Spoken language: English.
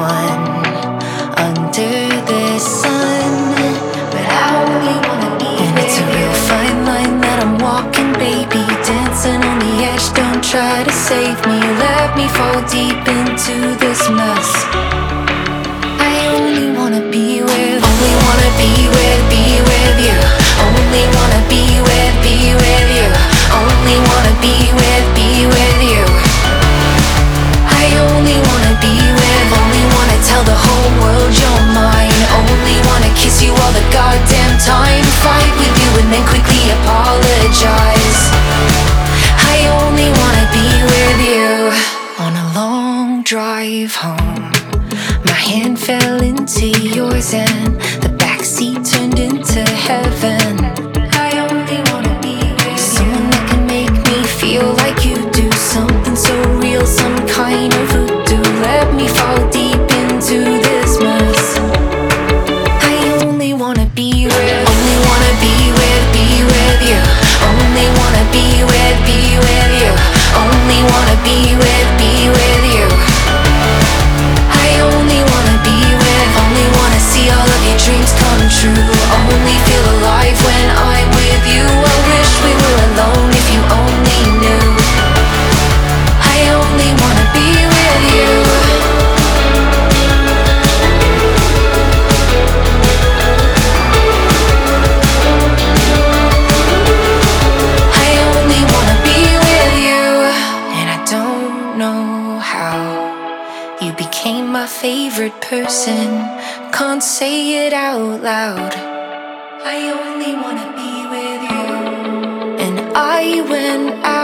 anyone under the sun, but I only wanna be and it's a real fine line that I'm walking, baby, dancing on the edge. Don't try to save me, let me fall deep into this mess. I only wanna be with you. Only wanna be with you. Only wanna be with you. I only wanna be with, only wanna tell the whole world you're mine. Only wanna kiss you all the goddamn time. Fight with you and then quickly apologize. I only wanna be with you. On a long drive home, my hand fell into yours and the backseat turned into heaven. I only wanna be with someone that can make me feel like you do. Something so real, some kind of voodoo. Let me fall deep into this mess. I only wanna be with, only wanna be with you. Only wanna be with you. Only wanna be with you. I only wanna be with, only wanna see all of your dreams come true. Only feel alive when I'm with you. I wish we were alone if you only knew. I only wanna be with you. I only wanna be with you. And I don't know how you became my favorite person. Can't say it out loud. I only wanna be with you. And I went out